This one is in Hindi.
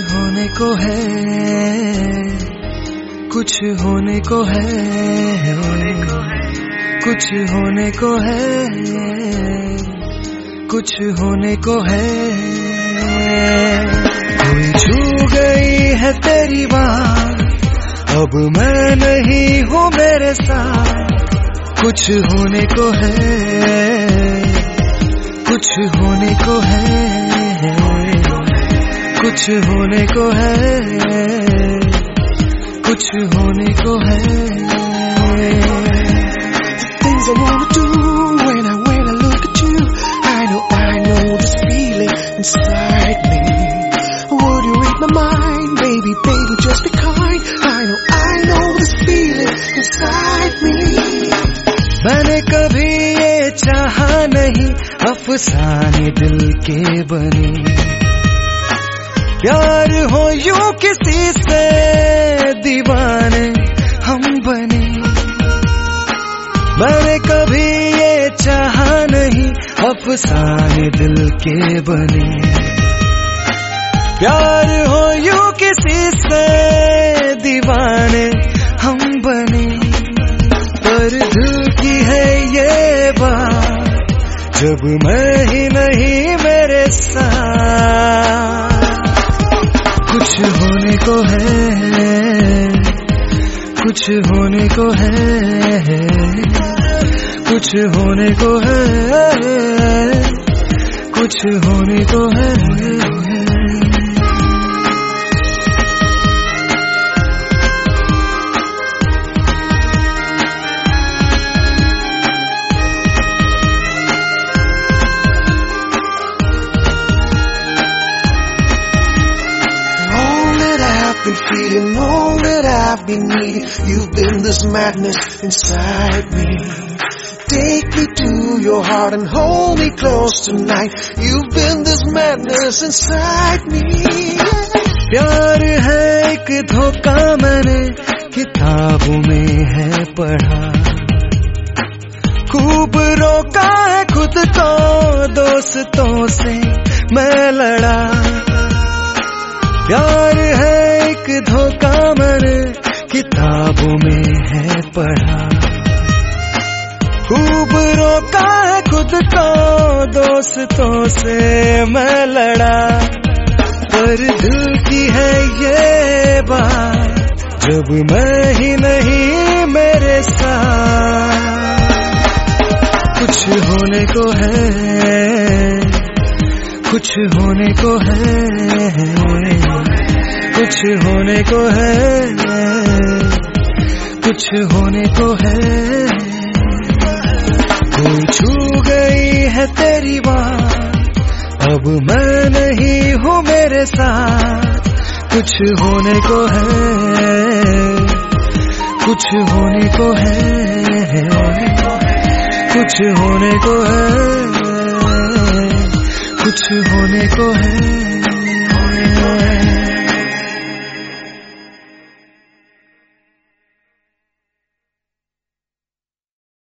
होने को है, कुछ होने को है, कुछ होने को है, कुछ होने को है। कोई छू गई है तेरी बात, अब मैं नहीं हूँ मेरे साथ। कुछ होने को है, कुछ होने को है, कुछ होने को है, कुछ होने को है। Things I wanna do when I look at you, I know this feeling inside me. Would you read my mind, baby, just be kind. I know this feeling inside me. मैंने कभी ये चाहा नहीं, अफसाने दिल के बने, प्यार हो यूं किसी से दीवाने हम बने। मैंने कभी ये चाहा नहीं, अफसाने दिल के बने, प्यार हो यूं किसी से दीवाने हम बने। पर दिल की है ये बात, जब मैं ही नहीं मेरे साथ। कुछ होने को है, कुछ होने को है, कुछ होने को है, कुछ होने को है। Been feeling all that I've been needing. You've been this madness inside me. Take me to your heart and hold me close tonight. You've been this madness inside me. प्यार है एक धोखा, मैंने किताबों में है पढ़ा, खूब रोका है खुद को, दोस्तों से मैं लड़ा। प्यार है एक धोखा, मैंने किताबों में है पढ़ा, खूब रोका है खुद को, दोस्तों से मैं लड़ा। पर दिल की है ये बात, जब मैं ही नहीं मेरे साथ। कुछ होने को है, कुछ होने को है, कुछ होने को है, कुछ होने को है। कोई छू गई है तेरी बात, अब मैं नहीं हूँ मेरे साथ। कुछ होने को है, कुछ होने को है, कुछ होने को है, कुछ होने को है।